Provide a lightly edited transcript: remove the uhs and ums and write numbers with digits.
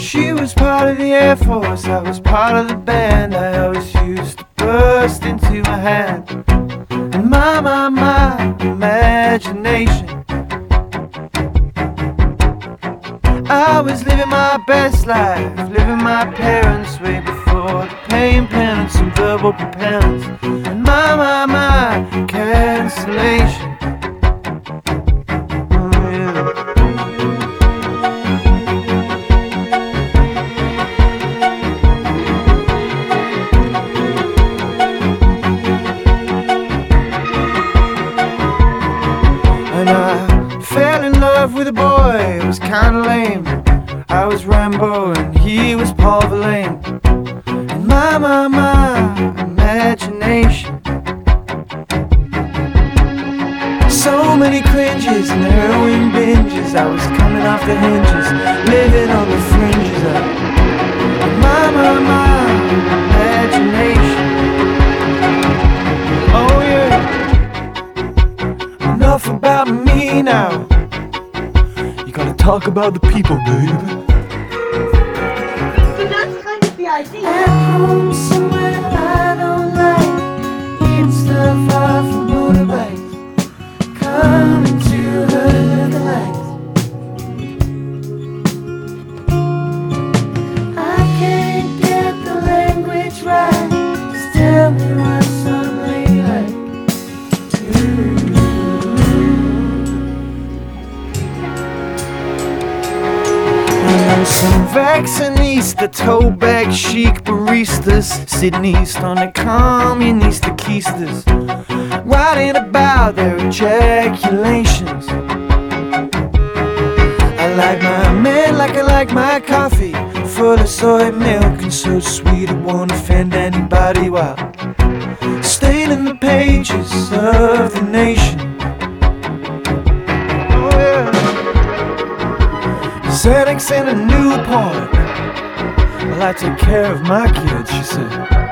She was part of the Air Force, I was part of the band. I always used to burst into my hand. And my imagination, I was living my best life, living my parents' way before the pain, penance and verbal propellants. And my cancellation. And I fell in love with a boy, it was kinda lame. I was Rambo and he was Paul Verlaine. And my imagination, so many cringes and heroin binges. I was coming off the hinges, living on the fringes of my imagination. Oh yeah. Enough about me now. You gotta talk about the people, baby. So that's kind of the idea. At home somewhere I don't like, eating stuff off a motorbike, coming to her the lights. I can't get the language right, just tell me what's some lady like to you. Some vaccinista, toe bag chic baristas, sitting east on the communistas, writing about their ejaculations. I like my man like I like my coffee, full of soy milk and so sweet it won't offend anybody while staining the pages of the nation. Xanax and a Newport, well, I take care of my kids, she said.